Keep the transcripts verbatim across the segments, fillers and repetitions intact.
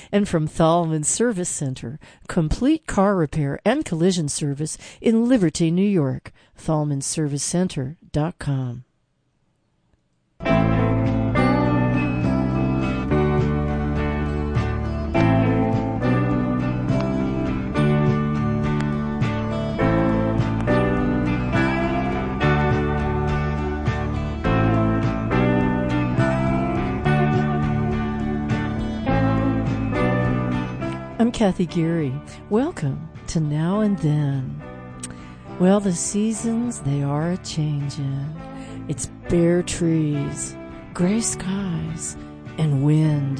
And from Thalman Service Center, complete car repair and collision service in Liberty, New York. Thalman Service Center dot com. I'm Kathy Geary. Welcome to Now and Then. Well, the seasons, they are a-changin'. It's bare trees, gray skies, and wind.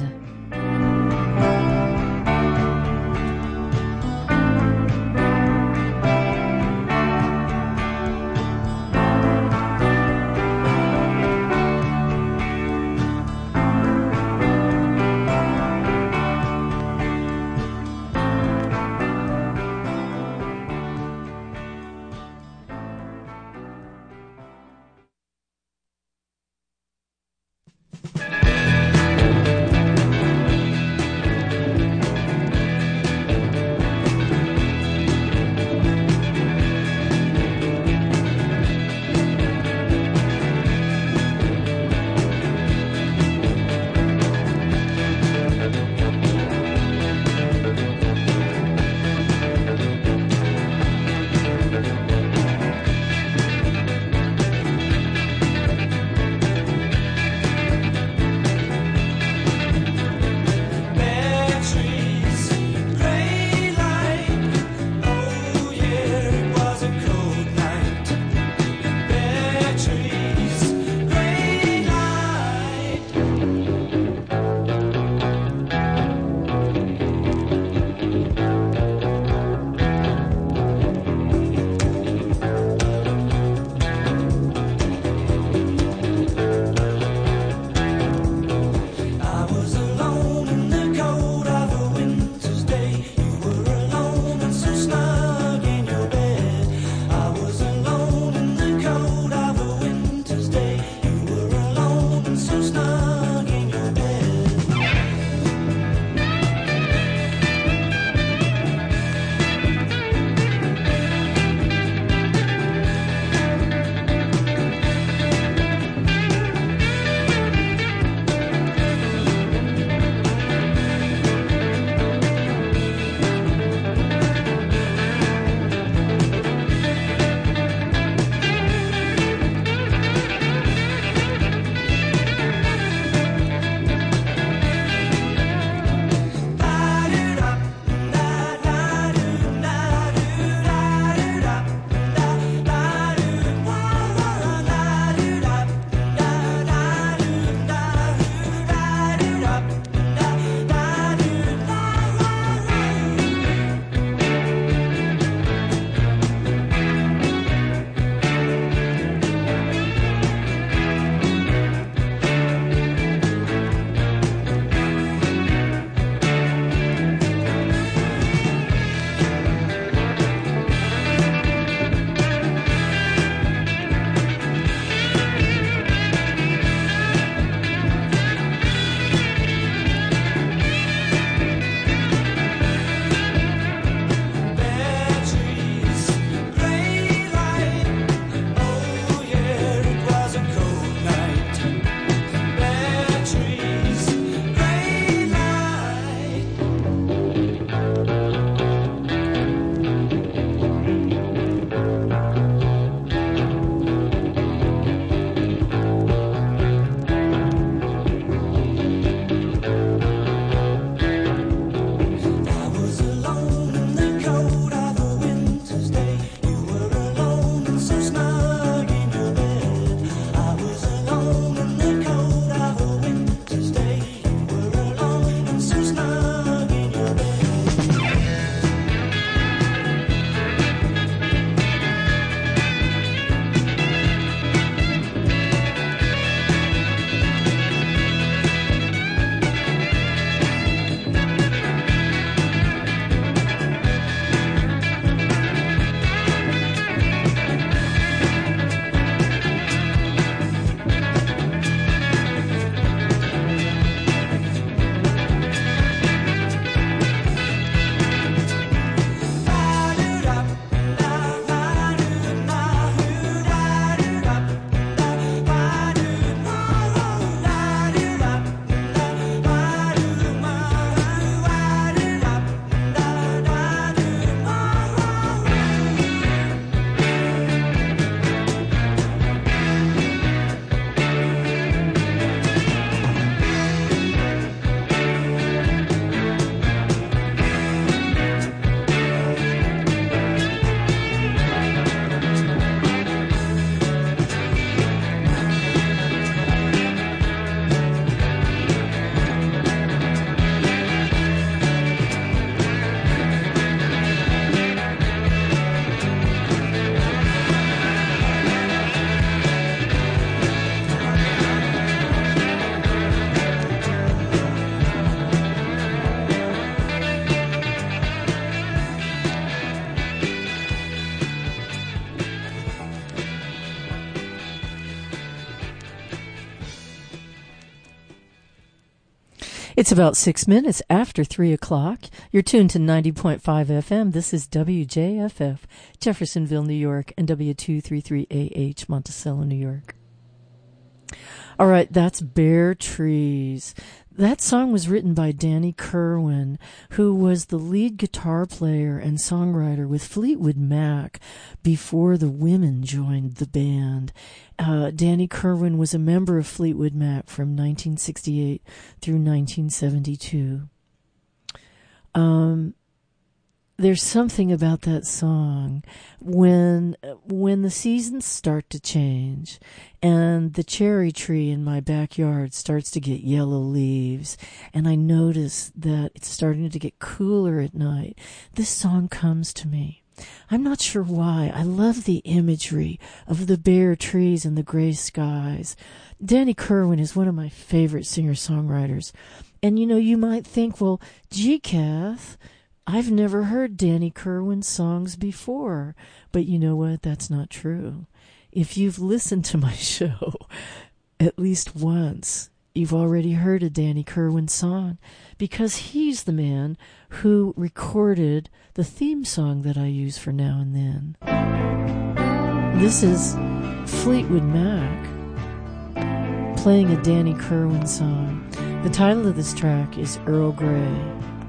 It's about six minutes after three o'clock. You're tuned to ninety point five F M. This is W J F F, Jeffersonville, New York, and W two thirty-three A H, Monticello, New York. All right, that's Bare Trees. That song was written by Danny Kirwan, who was the lead guitar player and songwriter with Fleetwood Mac before the women joined the band. Uh, Danny Kirwan was a member of Fleetwood Mac from nineteen sixty-eight through nineteen seventy-two. Um, there's something about that song when when the seasons start to change and the cherry tree in my backyard starts to get yellow leaves and I notice that it's starting to get cooler at night. This song comes to me. I'm not sure why. I love the imagery of the bare trees and the gray skies. Danny Kirwan is one of my favorite singer-songwriters. And, you know, you might think, well, gee, Kath, I've never heard Danny Kirwan songs before. But you know what? That's not true. If you've listened to my show at least once, you've already heard a Danny Kirwan song because he's the man who recorded the theme song that I use for Now and Then. This is Fleetwood Mac playing a Danny Kirwan song. The title of this track is Earl Grey.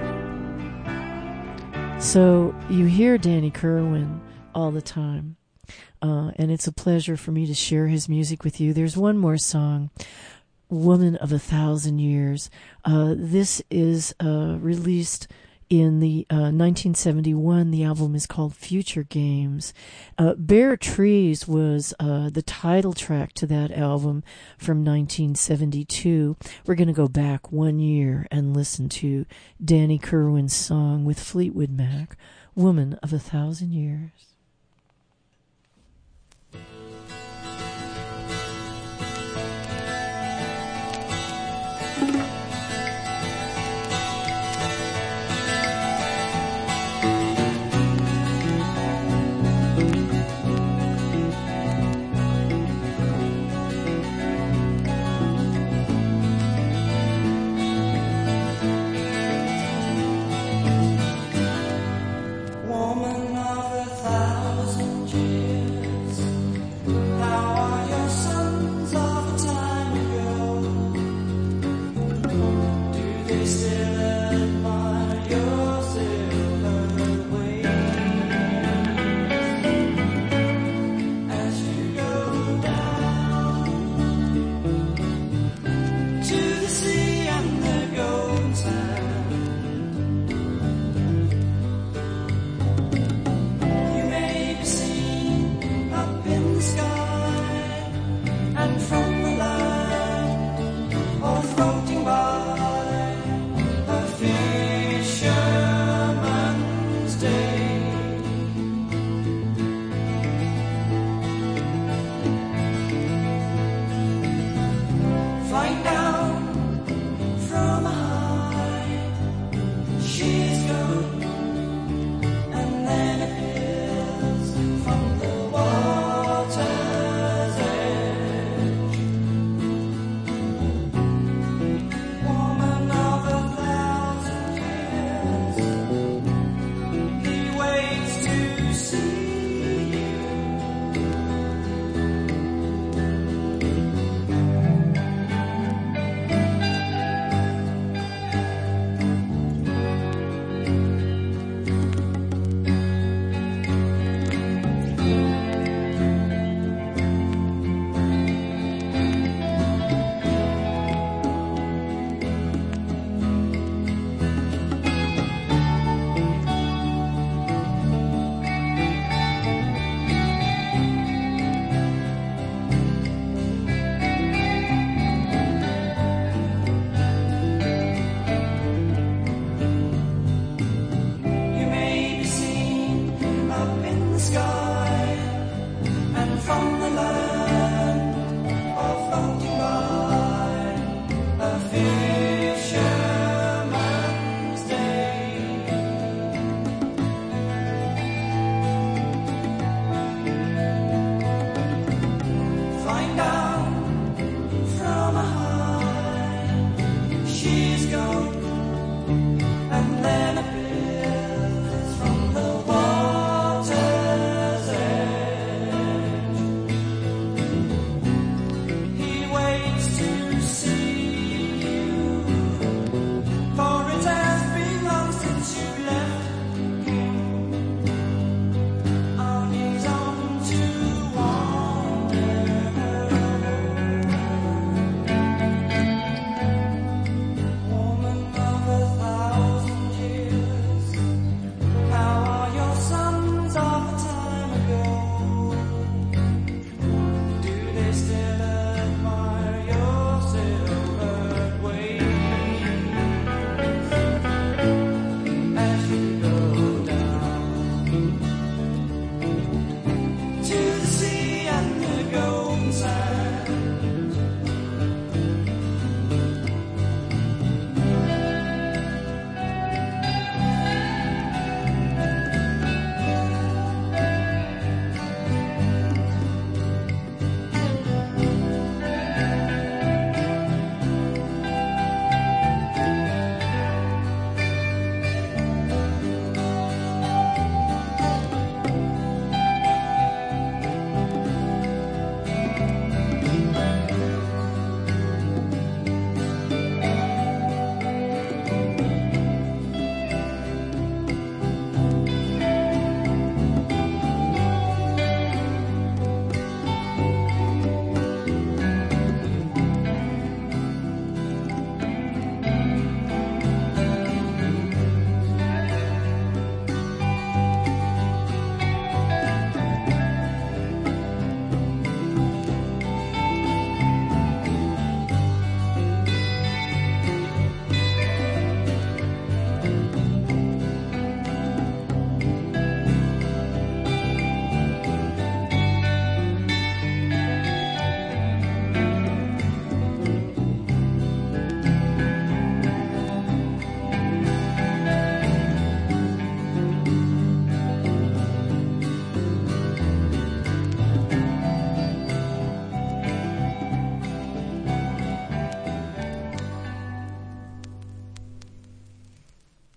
So you hear Danny Kirwan all the time, uh, and it's a pleasure for me to share his music with you. There's one more song, Woman of a Thousand Years. Uh, this is uh, released in the uh, nineteen seventy-one. The album is called Future Games. Uh, Bare Trees was uh, the title track to that album from nineteen seventy-two. We're going to go back one year and listen to Danny Kirwan's song with Fleetwood Mac, Woman of a Thousand Years. Woman of a thousand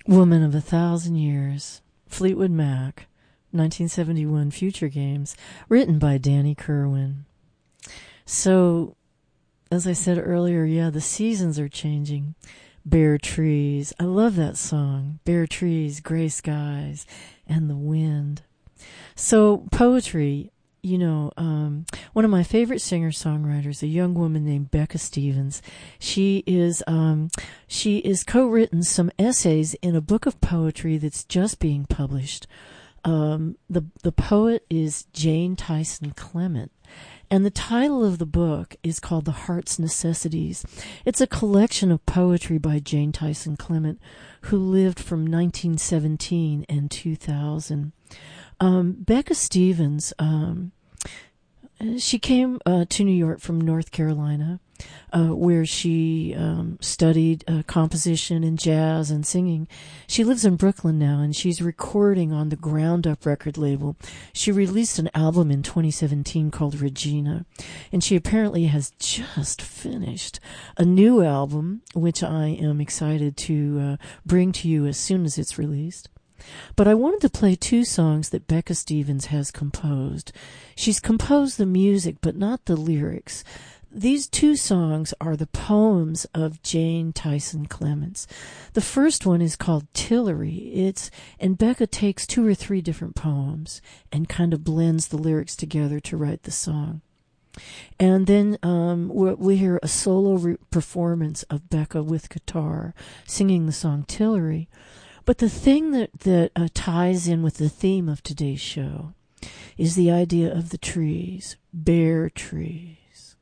Woman of a Thousand Years, Fleetwood Mac, nineteen seventy-one Future Games, written by Danny Kerwin. So, as I said earlier, yeah, the seasons are changing. Bare trees. I love that song. Bare trees, gray skies, and the wind. So, poetry, you know, um, one of my favorite singer-songwriters, a young woman named Becca Stevens. She is, um, she is co-written some essays in a book of poetry that's just being published. Um, the, the poet is Jane Tyson Clement. And the title of the book is called The Heart's Necessities. It's a collection of poetry by Jane Tyson Clement, who lived from nineteen seventeen and two thousand. Um, Becca Stevens, um, she came uh, to New York from North Carolina, uh, where she um, studied uh, composition and jazz and singing. She lives in Brooklyn now, and she's recording on the Ground Up record label. She released an album in twenty seventeen called Regina, and she apparently has just finished a new album, which I am excited to uh, bring to you as soon as it's released. But I wanted to play two songs that Becca Stevens has composed. She's composed the music, but not the lyrics. These two songs are the poems of Jane Tyson Clements. The first one is called Tillery. It's, and Becca takes two or three different poems and kind of blends the lyrics together to write the song. And then um, we, we hear a solo re- performance of Becca with guitar singing the song Tillery. But the thing that, that uh, ties in with the theme of today's show is the idea of the trees, bare trees.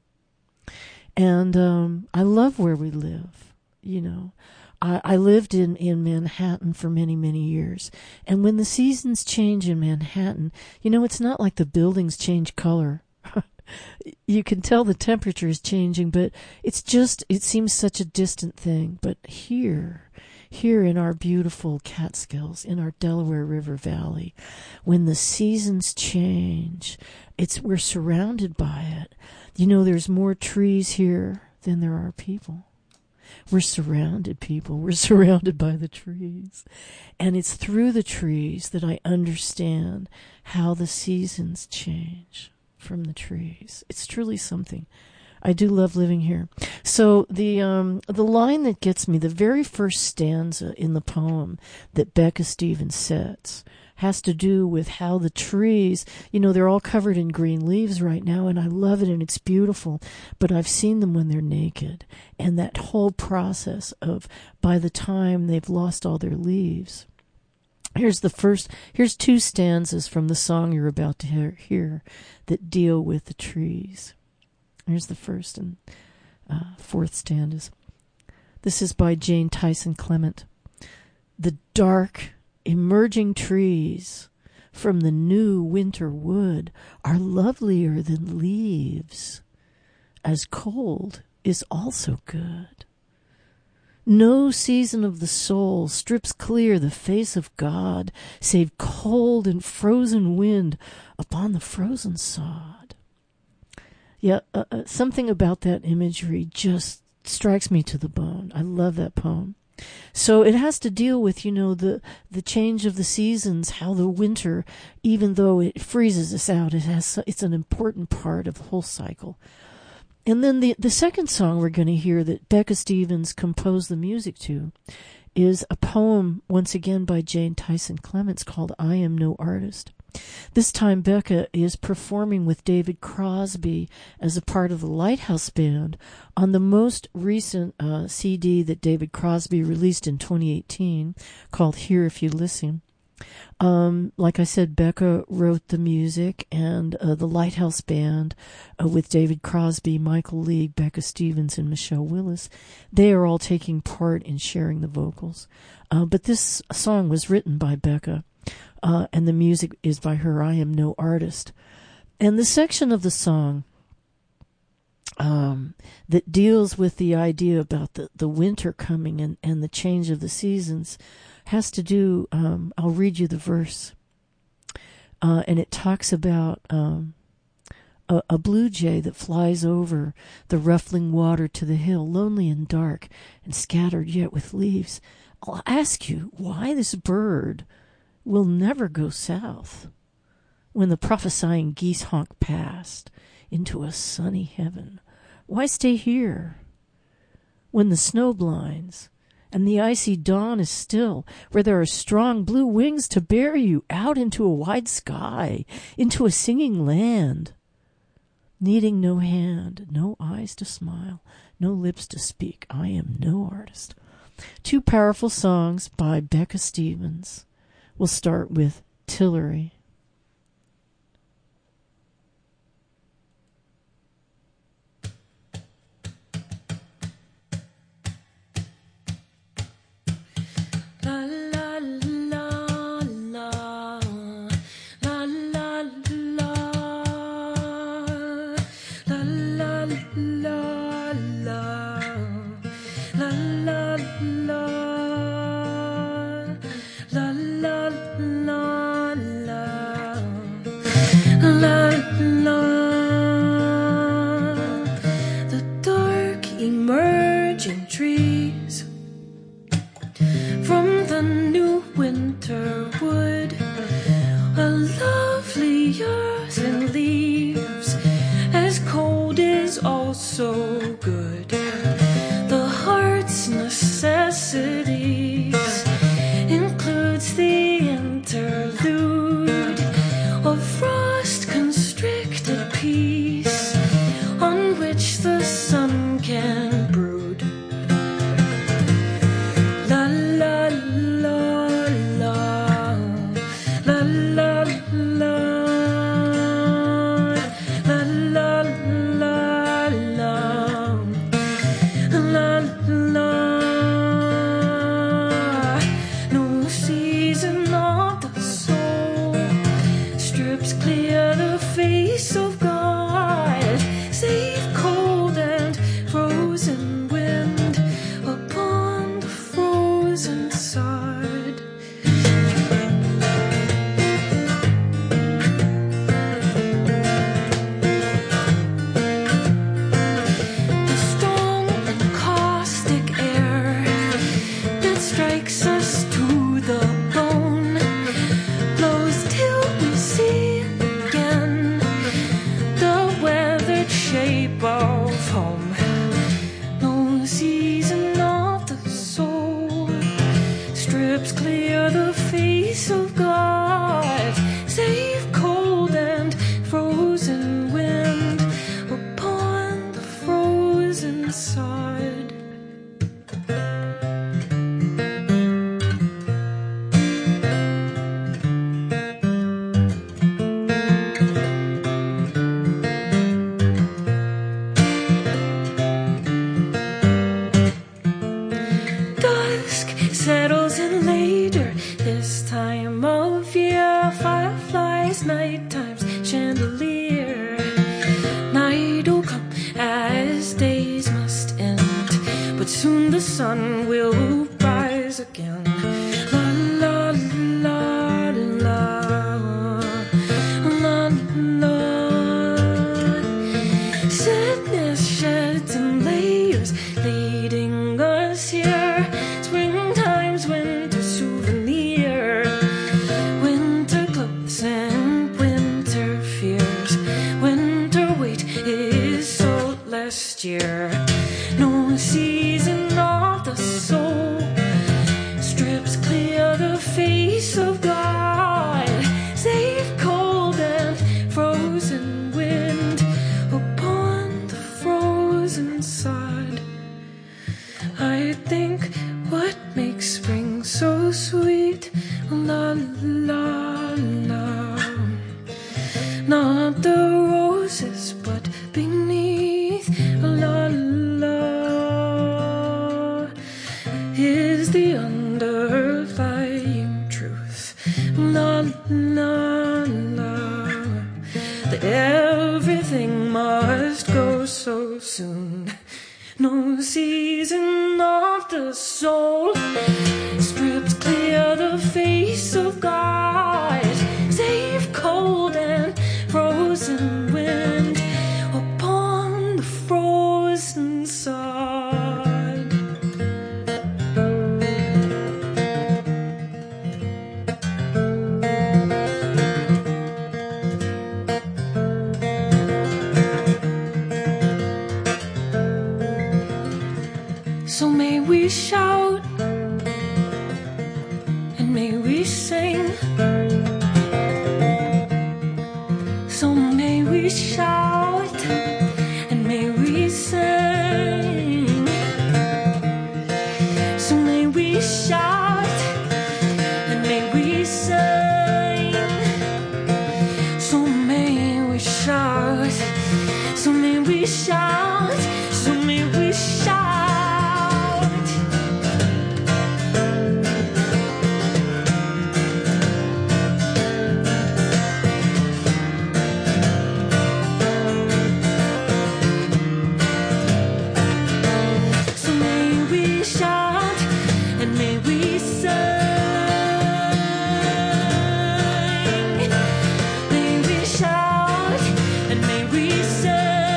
And um, I love where we live, you know. I, I lived in, in Manhattan for many, many years. And when the seasons change in Manhattan, you know, it's not like the buildings change color. You can tell the temperature is changing, but it's just, it seems such a distant thing. But here... Here in our beautiful Catskills, in our Delaware River Valley, when the seasons change, it's we're surrounded by it. You know, there's more trees here than there are people. We're surrounded, people. We're surrounded by the trees. And it's through the trees that I understand how the seasons change from the trees. It's truly something. I do love living here. So the um, the line that gets me, the very first stanza in the poem that Becca Stevens sets, has to do with how the trees, you know, they're all covered in green leaves right now, and I love it, and it's beautiful, but I've seen them when they're naked, and that whole process of by the time they've lost all their leaves. Here's the first, here's two stanzas from the song you're about to hear, hear that deal with the trees. Here's the first and uh, fourth stanzas. This is by Jane Tyson Clement. The dark, emerging trees from the new winter wood are lovelier than leaves, as cold is also good. No season of the soul strips clear the face of God, save cold and frozen wind upon the frozen sod. Yeah, uh, uh, something about that imagery just strikes me to the bone. I love that poem. So it has to deal with, you know, the, the change of the seasons, how the winter, even though it freezes us out, it has, it's an important part of the whole cycle. And then the, the second song we're going to hear that Becca Stevens composed the music to is a poem, once again, by Jane Tyson Clements called I Am No Artist. This time Becca is performing with David Crosby as a part of the Lighthouse Band on the most recent uh, C D that David Crosby released in twenty eighteen called Here If You Listen. Um, like I said, Becca wrote the music, and uh, the Lighthouse Band uh, with David Crosby, Michael League, Becca Stevens, and Michelle Willis, they are all taking part in sharing the vocals. Uh, but this song was written by Becca. Uh, and the music is by her. I Am No Artist. And the section of the song um, that deals with the idea about the, the winter coming and, and the change of the seasons has to do, um, I'll read you the verse. Uh, and it talks about um, a, a blue jay that flies over the ruffling water to the hill, lonely and dark and scattered yet with leaves. I'll ask you why this bird will never go south when the prophesying geese honk past into a sunny heaven. Why stay here when the snow blinds and the icy dawn is still, where there are strong blue wings to bear you out into a wide sky, into a singing land, needing no hand, no eyes to smile, no lips to speak. I am no artist. Two powerful songs by Becca Stevens. We'll start with Tillery. La la la la, la la la, la la la la, la la la, la la la la, la la. The dark emerging trees from the new winter wood are lovely earth and leaves, as cold is also good. The heart's necessities includes the interlude of frost-constricted peace on which the sun can brood. La la la la, la la la, la la la la, la la. No season of the soul strips clear the face of God, save cold and frozen wind upon the frozen sod. The strong and caustic air that strikes us to the bone blows till we see again the weathered shape of home. No season of the soul strips clear the face of God, save cold and frozen wind upon the frozen sod. Dusk settles in later this time of year. Fireflies, nighttime's chandelier. Night will come as days must end, but soon the sun will rise again. La la la la, la la. Sadness sheds in layers, leading us here. Springtime's winter souvenir, winter clothes and winter fears. Winter weight is so last year. No season of the soul strips clear the face of God, save cold and frozen wind upon the frozen sod. I think what makes spring so sweet, la la la, not the roses but beneath, la la, is the underlying truth, la la la, that everything must go so soon. No season of the soul strips clear the face of God, and may we sing. So may we shout and may we sing. So may we shout and may we sing. So may we shout. So may we shout. So may we shout. So may we shout and may we sing. May we shout and may we sing.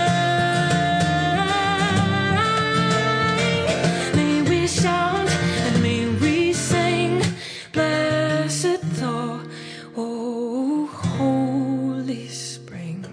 May we shout and may we sing. Blessed thou, O Holy Spring.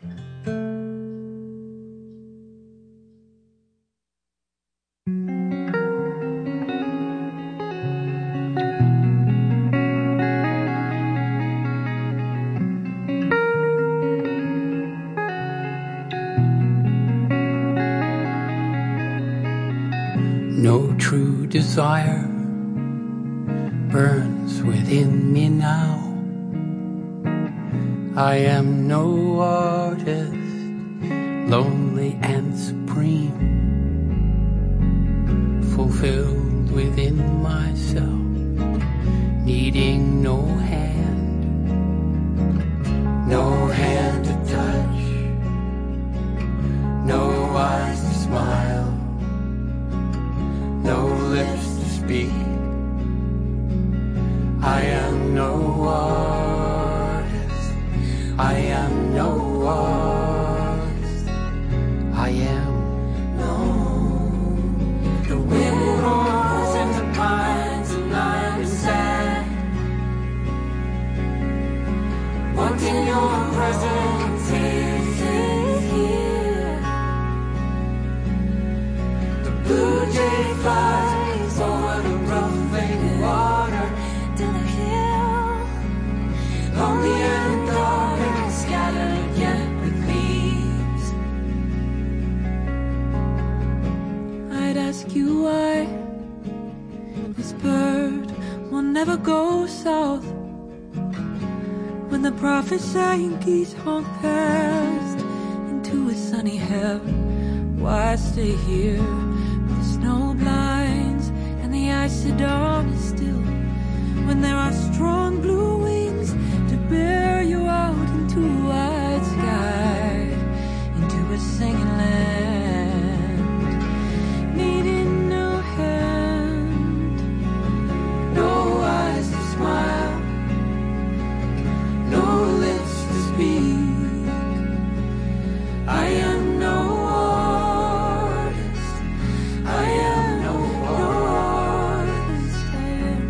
No true desire burns within me now. I am no artist, lonely and supreme, fulfilled within myself, needing no hand, no hand to touch, no eyes to smile, no lips to speak. I am no artist. I am no artist. I am no. The wind roars in the pines and I'm sad, wanting your presence is here. The blue jay flies over the ruffling water To the hill, lonely and dark and scattered yet with leaves. I'd ask you why this bird will never go south. When the prophet sang geese honk past into a sunny heaven, why stay here with the snow blinds and the icy dawn is still, when there are strong blue wings to bear you out into a wide sky, into a singing land, needing no hand, No eyes to smile, no lips to speak. I am no artist. I am no artist. I am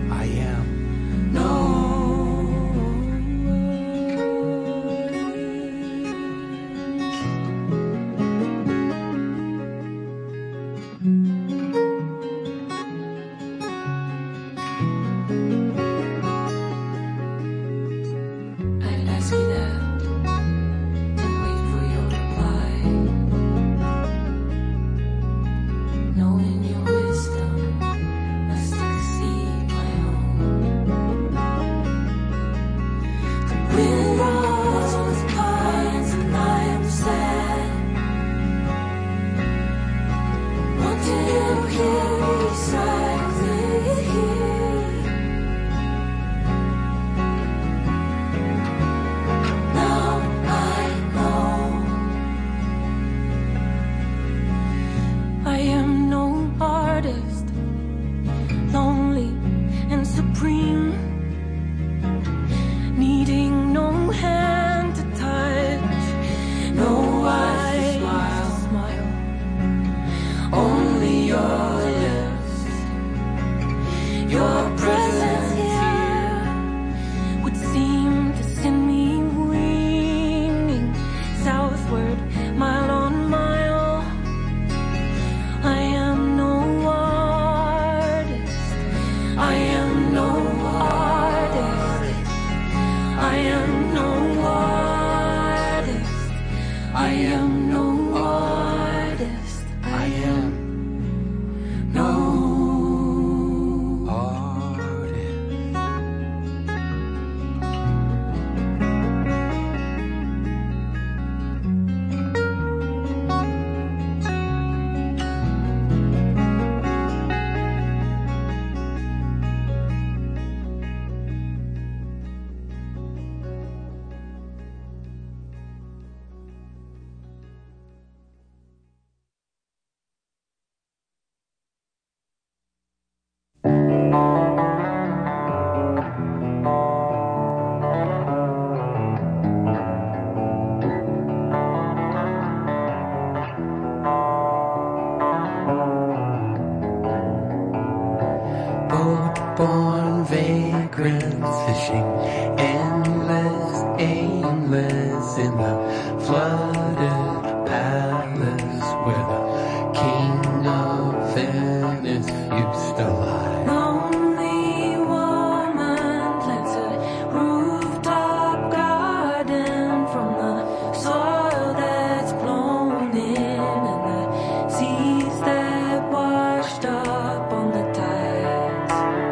vagrants fishing, endless, aimless in the flooded palace where the king of Venice used to lie. Lonely woman plants a rooftop garden from the soil that's blown in and the seas that washed up on the tides.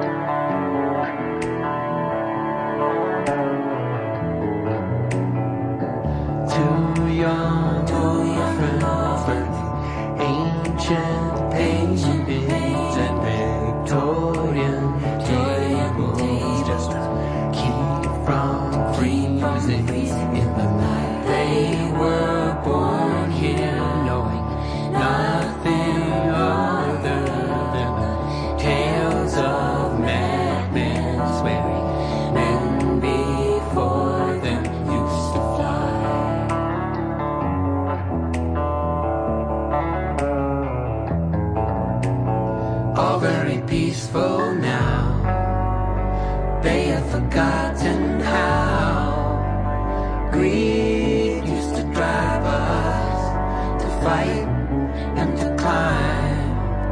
Two young orphans learning ancient paintings and Victorian tables just to keep from freezing in the night. They were born here knowing nothing other than the tales of madmen swearing men before them used to fly. All very peaceful now. They have forgotten how greed used to drive us to fight and to climb.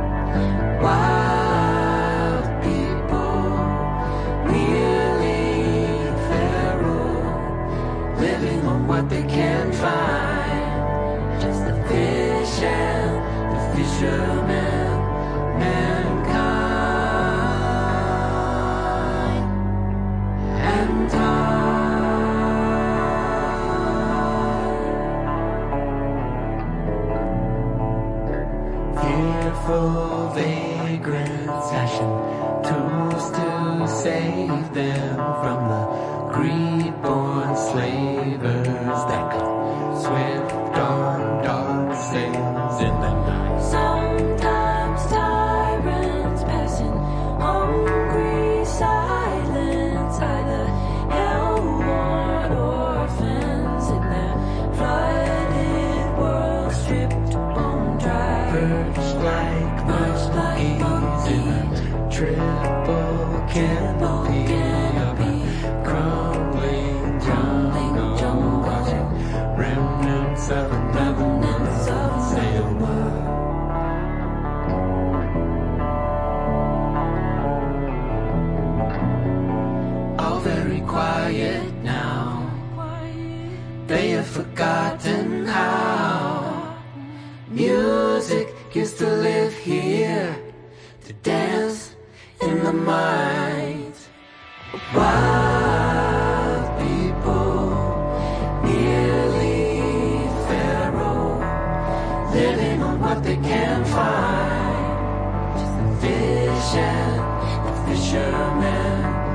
Wild people, nearly feral, living on what they can find. Just the fish and the fishermen. Mankind and time. Fearful vagrants fashion tools to save them from the greed-born slavers that come swift on dark sails in the night. Sometimes tyrants passing hungry silence, either hell-worn orphans in their flooded world stripped bone dry. Perched like monkeys in a triple canopy of a crumbling jungle, watching remnants of another world sail by. All very quiet now. They have forgotten how music used to live here, to dance in the minds of wild people, nearly feral, living on what they can find. Just the fish and the fishermen,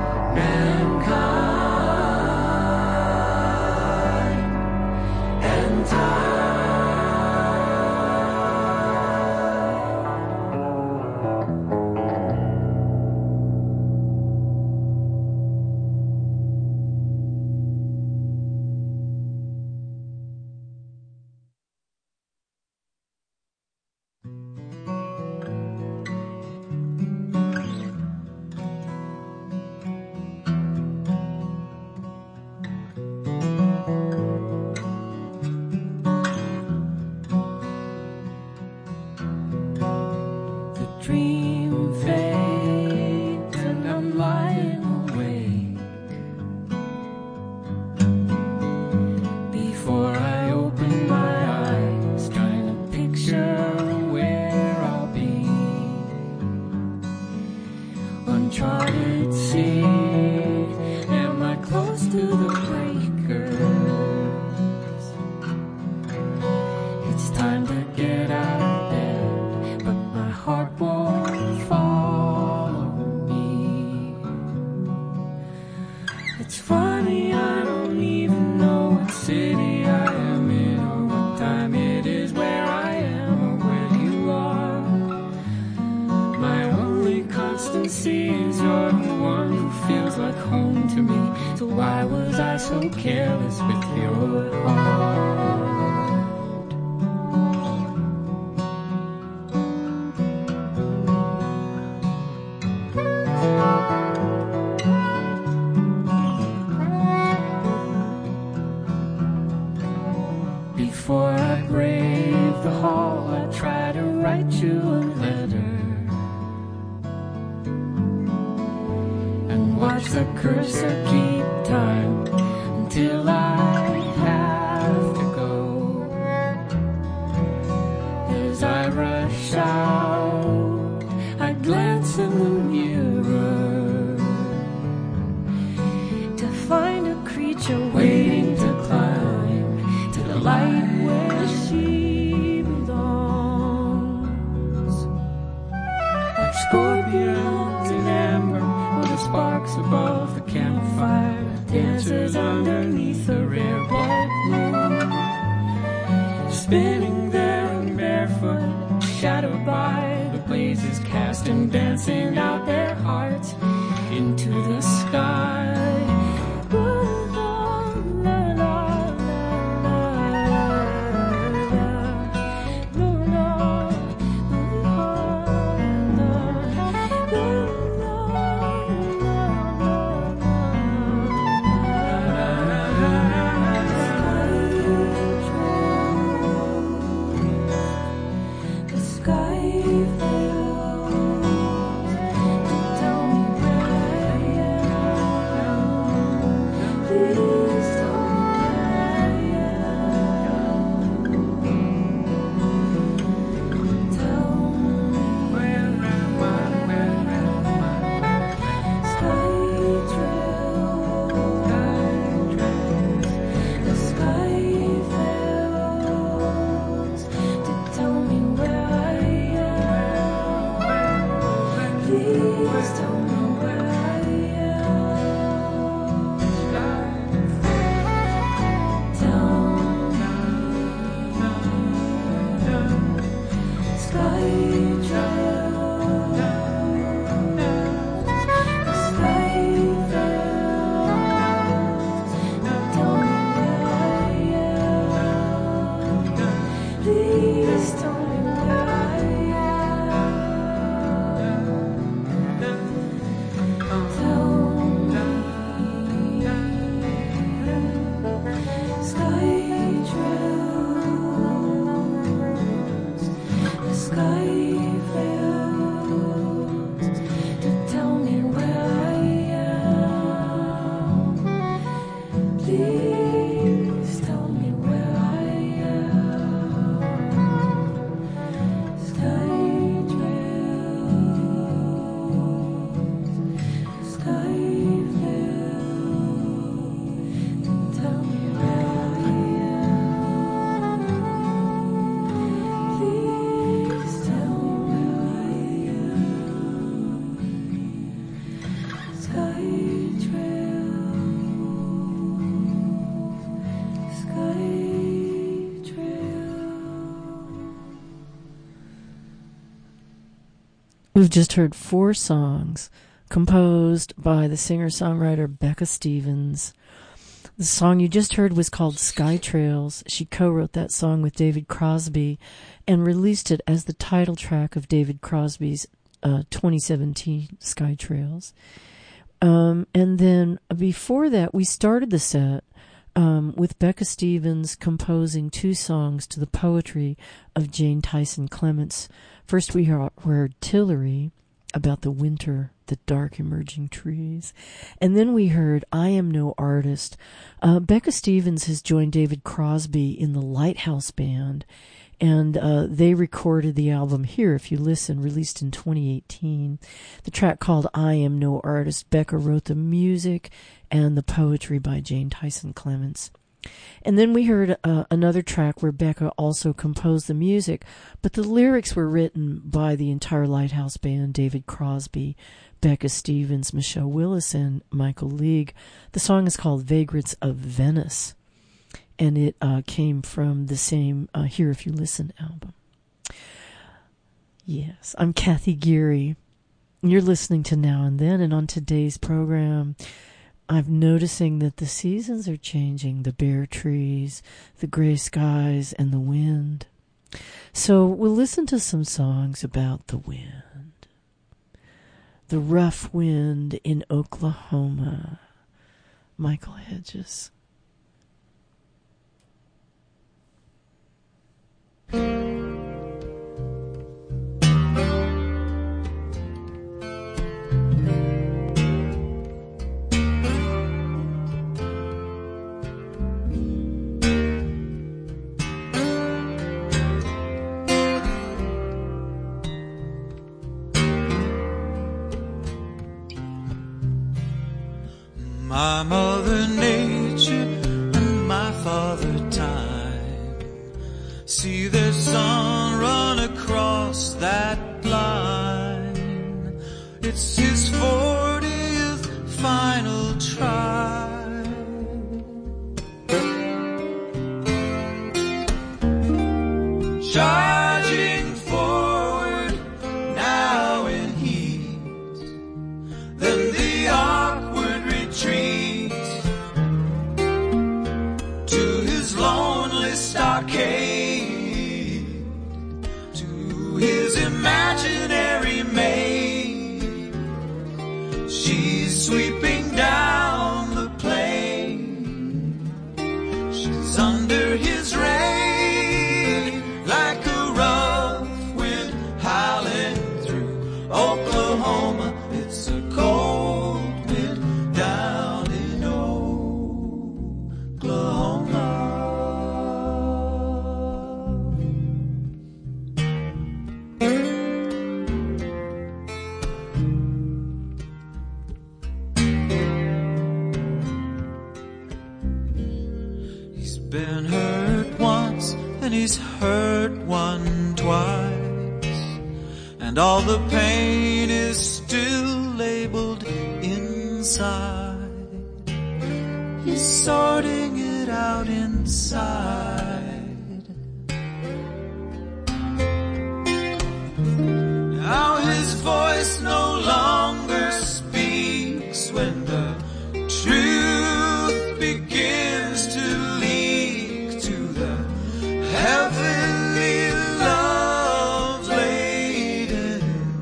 mankind and time. Dream fades and I'm lying awake. Before I open my eyes, trying to picture where I'll be. Uncharted sea, am I close to the breakers? It's time to get out of bed, but my heart won't follow me. It's funny, I don't even know what city I am in, or what time it is, where I am, or where you are. My only constancy is you're the one who feels like home to me. So why was I so careless with your heart? and watch the cursor keep time until I have to go. As I rush out, I glance in the mirror to find a creature waiting to climb to the light where she belongs. Like scorpions in amber, or the sparks above the campfire, dancers underneath the rare blood moon, spinning there barefoot, shadowed by the blazes cast and dancing out their hearts into the sky. We've just heard four songs composed by the singer-songwriter Becca Stevens. The song you just heard was called Sky Trails. She co-wrote that song with David Crosby and released it as the title track of David Crosby's uh, twenty seventeen Sky Trails. Um, and then before that, we started the set um, with Becca Stevens composing two songs to the poetry of Jane Tyson Clements. First, we heard Tillery, about the winter, the dark emerging trees. And then we heard I Am No Artist. Uh, Becca Stevens has joined David Crosby in the Lighthouse Band, and uh, they recorded the album Here, If You Listen, released in twenty eighteen. The track called I Am No Artist. Becca wrote the music and the poetry by Jane Tyson Clements. And then we heard uh, another track where Becca also composed the music, but the lyrics were written by the entire Lighthouse Band, David Crosby, Becca Stevens, Michelle Willis, and Michael League. The song is called Vagrants of Venice, and it uh, came from the same uh, Here If You Listen album. Yes, I'm Kathy Geary. You're listening to Now and Then, and on today's program, I'm noticing that the seasons are changing, the bare trees, the gray skies, and the wind. So we'll listen to some songs about the wind. The rough wind in Oklahoma. Michael Hedges. My mother nature and my father time. See the sun run across that line. It's his fortieth final try. Charging forward now in heat, then the awkward retreat to his lonely stockade, to his imaginary maid. She's sweeping down the plain, she's under his rain, like a rough wind howling through Oklahoma. It's a cold wind down in Oklahoma. He's been hurt once and he's hurt one twice, and all the pain is still labeled inside. He's sorting it out inside. Now his voice no longer speaks when the truth begins to leak to the heavenly love laden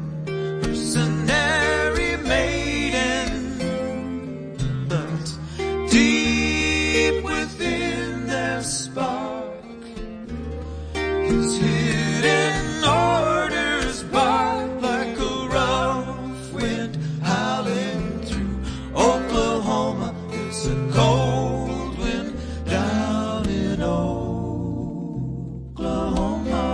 mercenary maiden, but deep within their spark his hidden orders bark like a rough wind howling through Oklahoma. It's a cold wind down in Oklahoma.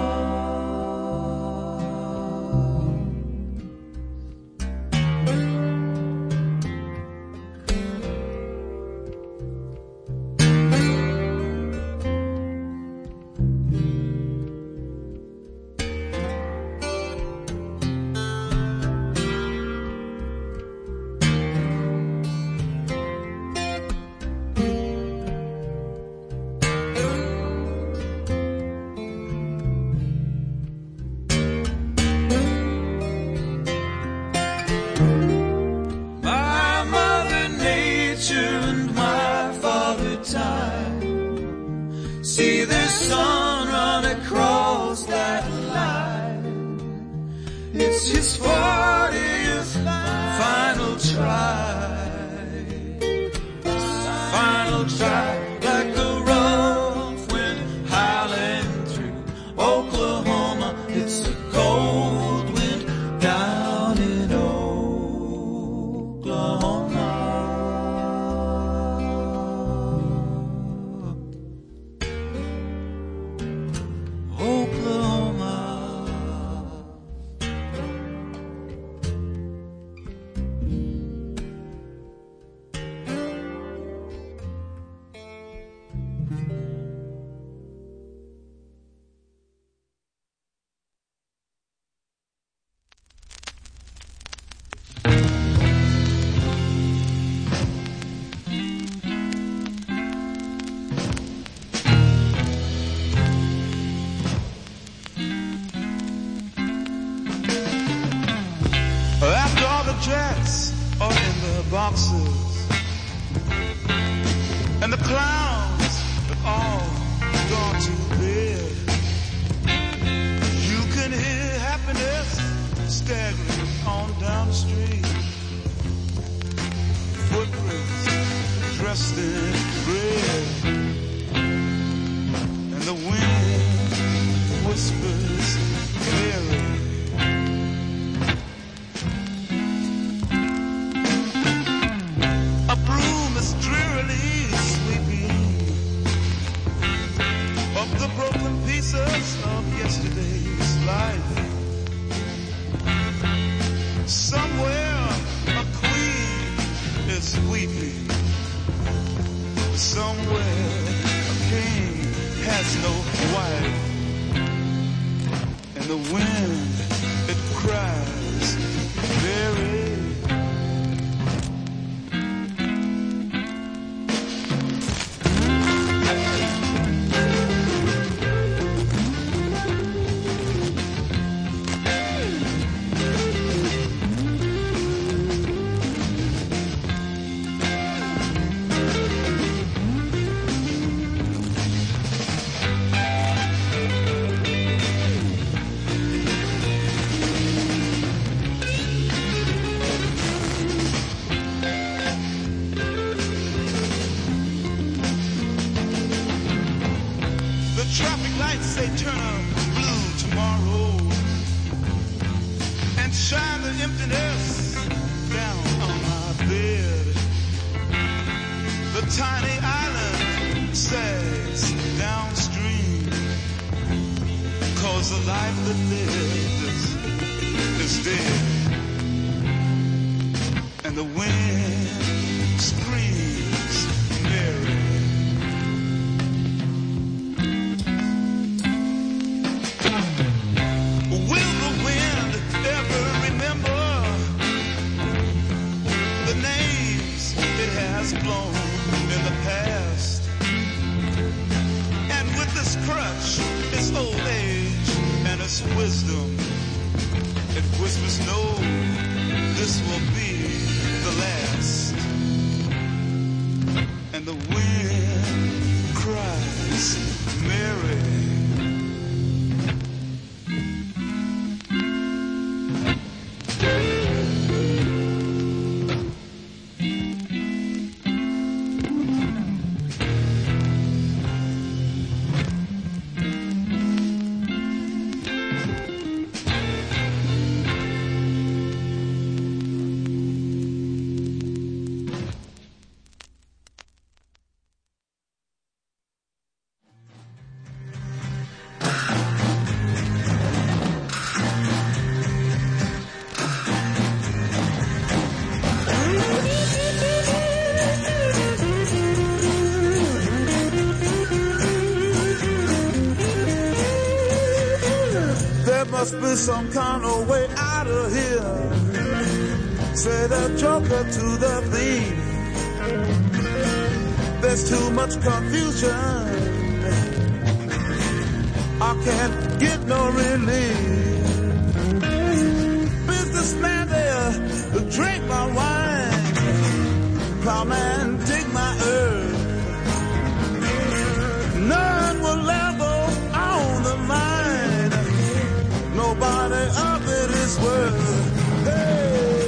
My mother nature and my father time. See the sun run across that line. It's his fortieth final try. Final try, like a rough wind howling through Oklahoma. It's a cold wind down in Oklahoma. Oklahoma. After all the jets are in their boxes and the clowns have all gone to bed, you can hear happiness staggering on down the street. Footprints dressed in red, and the wind whispers clearly. A broom is drearily sweeping up the broken pieces of yesterday's life. Somewhere a queen this weeping. Somewhere a king has no wife, and the wind, it cries, Mary. Must be some kind of way out of here. Say the joker to the thief. There's too much confusion. I can't get no relief. Businessman there, drink my wine. Plowman, dig my earth. None will ever own the mine. Nobody of it is worth. Hey.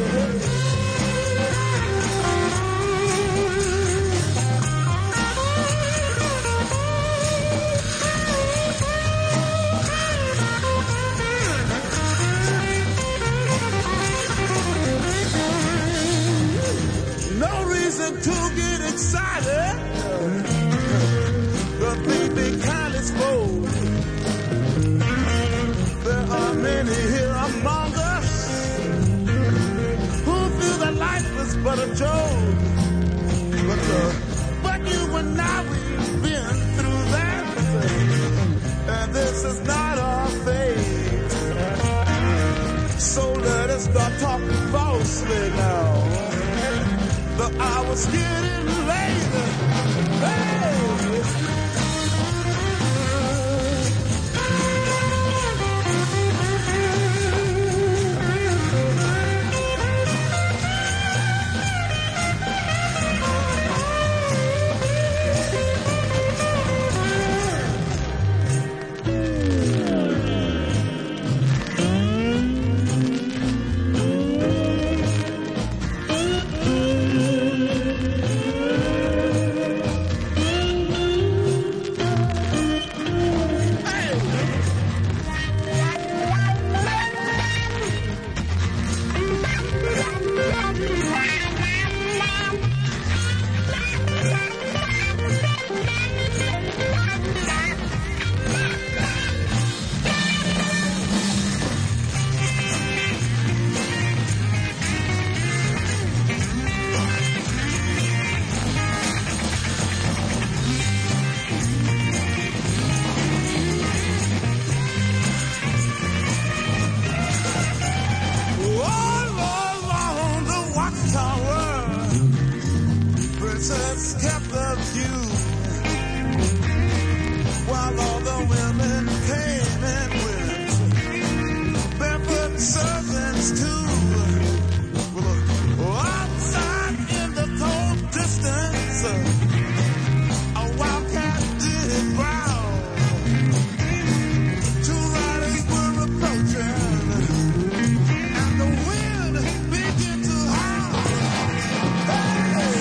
No reason to get excited. The baby kind is full. There are many here among us who feel that life is but a joke. But, uh, but you and I, we've been through that. And this is not our fate. So let us start talking falsely now. The hour's getting late. Hey! dancers kept the view, while all the women came and went. Barefoot servants too. Well, outside in the cold distance, a wildcat did growl. Two riders were approaching, and the wind began to howl. Hey!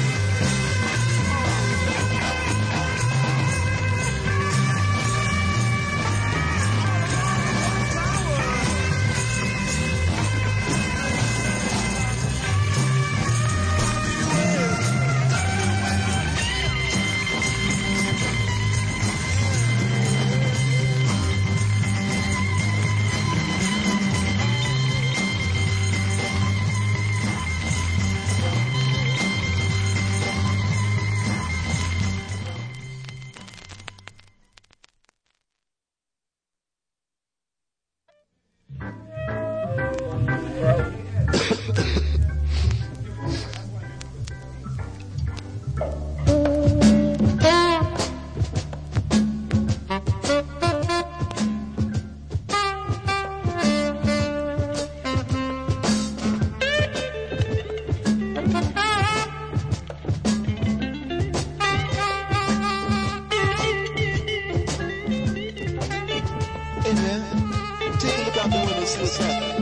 Hey man, take a look out the window and see what's happening.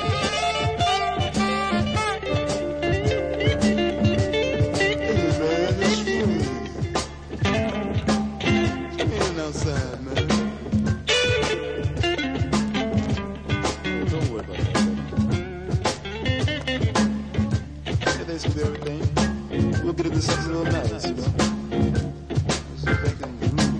Hey man, it's raining. Come in outside, man. Don't worry about that. Yeah, that's with everything. We'll get it this next little night, you know. So back in the room,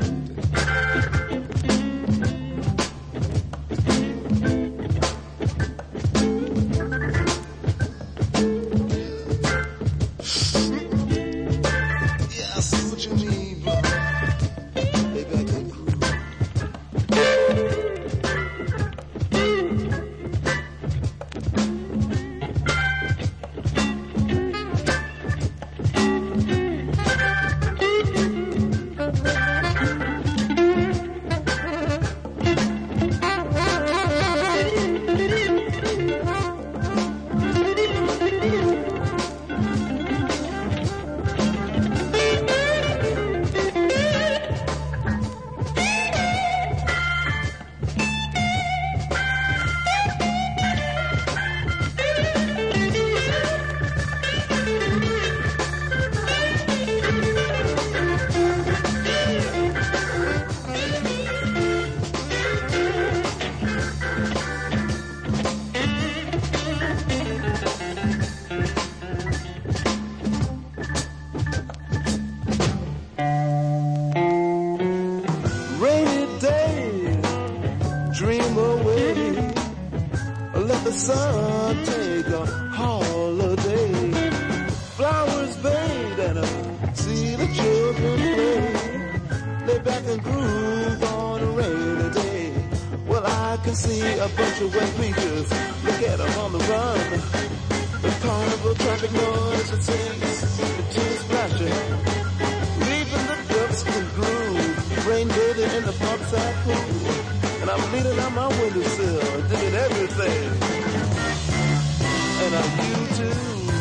sun take a holiday. Flowers fade and I see the children play. Lay back and groove on a rainy day. Well, I can see a bunch of wet creatures. Look at them on the run. The carnival traffic noise, it sings the tears splashing. Leaving the ducks can groove. Rain bathing in the parkside pool. And I'm leaning on my windowsill, digging everything. And I do too.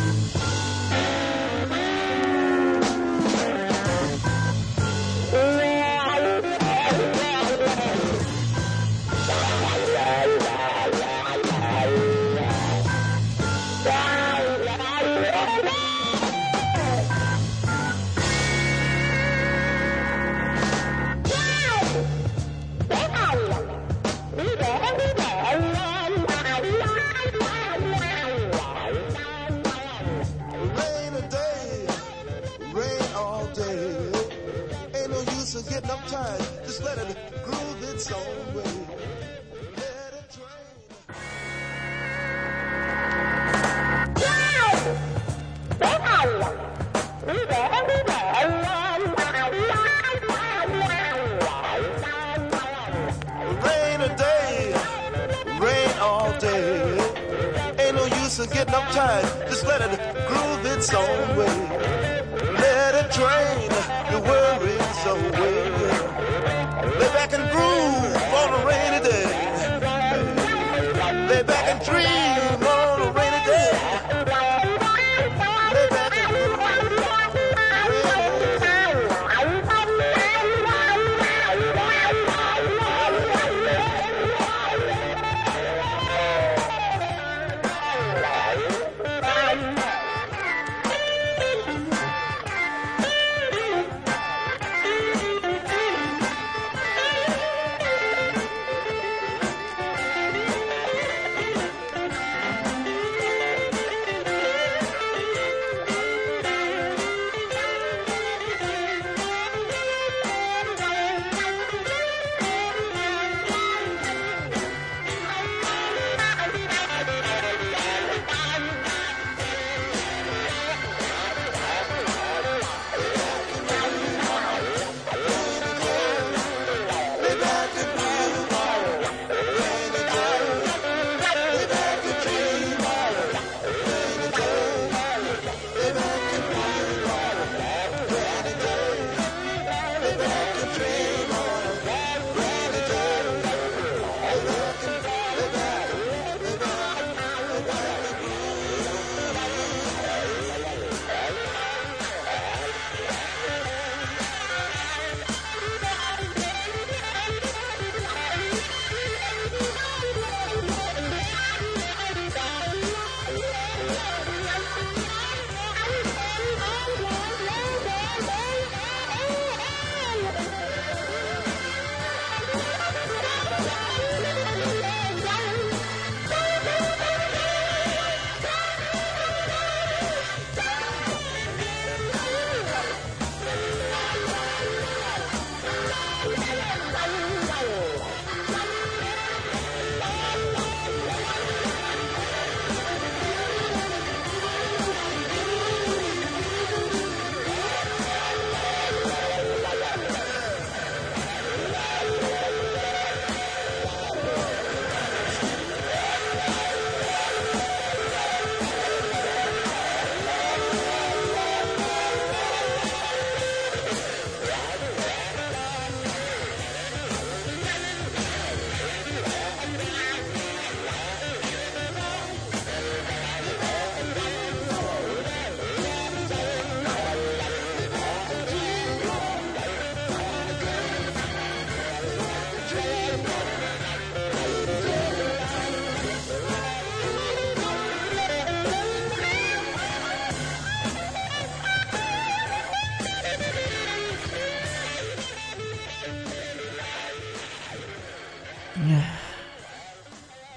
Getting up tired, just let it groove its own way. Let it train. Rain a day, rain all day. Ain't no use in getting up tired, just let it groove its own way.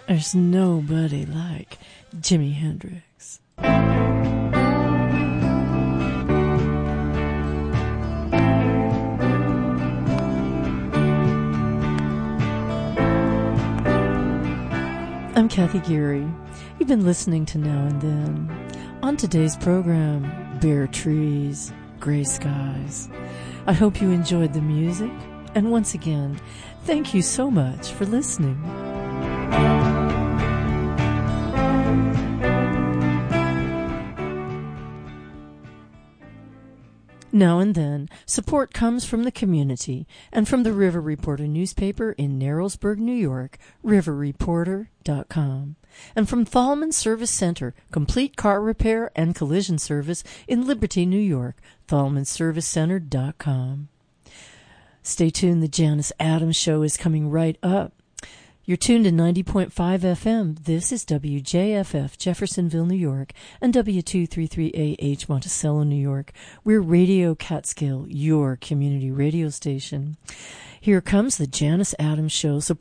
There's nobody like Jimi Hendrix. I'm Kathy Geary. You've been listening to Now and Then. On today's program, bare trees, gray skies. I hope you enjoyed the music. And once again, thank you so much for listening. Now and then, support comes from the community and from the River Reporter newspaper in Narrowsburg, New York, river reporter dot com, and from Thalman Service Center, complete car repair and collision service in Liberty, New York, thalman service center dot com. Stay tuned, the Janice Adams Show is coming right up. You're tuned to ninety point five F M. This is W J F F, Jeffersonville, New York, and W two thirty-three A H, Monticello, New York. We're Radio Catskill, your community radio station. Here comes the Janice Adams Show.